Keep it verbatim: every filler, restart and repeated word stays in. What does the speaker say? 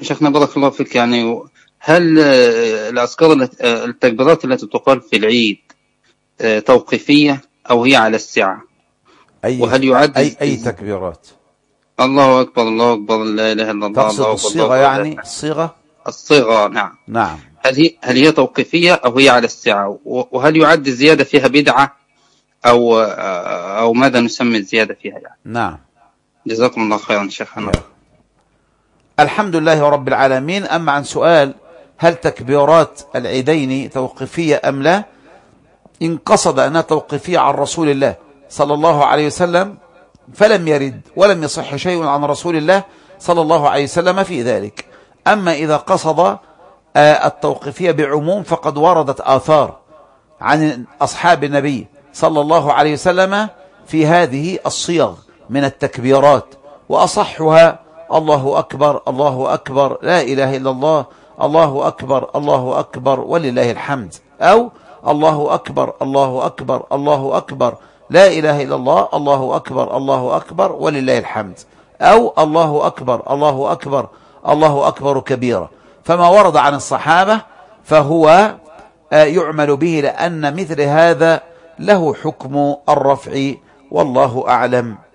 شيخنا بارك الله فيك، يعني هل الأذكار التكبيرات التي تقال في العيد توقيفية أو هي على السعة؟ أي وهل يعد أي أي تكبيرات؟ الله أكبر الله أكبر لا إله إلا الله تقصد الله أكبر الصيغة الله يعني؟ أكبر. الصيغة الصيغة نعم. نعم. هل هي هل هي توقيفية أو هي على السعة؟ وهل يعد الزيادة فيها بدعة أو أو ماذا نسمي الزيادة فيها يعني؟ نعم. جزاكم الله خيرا شيخنا. الحمد لله رب العالمين. أما عن سؤال هل تكبيرات العيدين توقيفية أم لا، إن قصد أنها توقيفية عن رسول الله صلى الله عليه وسلم فلم يرد ولم يصح شيء عن رسول الله صلى الله عليه وسلم في ذلك. أما إذا قصد التوقيفية بعموم فقد وردت آثار عن أصحاب النبي صلى الله عليه وسلم في هذه الصيغ من التكبيرات، وأصحها الله أكبر الله أكبر لا إله إلا الله الله أكبر الله أكبر ولله الحمد، أو الله أكبر الله أكبر الله أكبر لا إله إلا الله الله أكبر الله أكبر ولله الحمد، أو الله أكبر الله أكبر الله أكبر كبيرا. فما ورد عن الصحابة فهو يعمل به، لأن مثل هذا له حكم الرفع والله أعلم.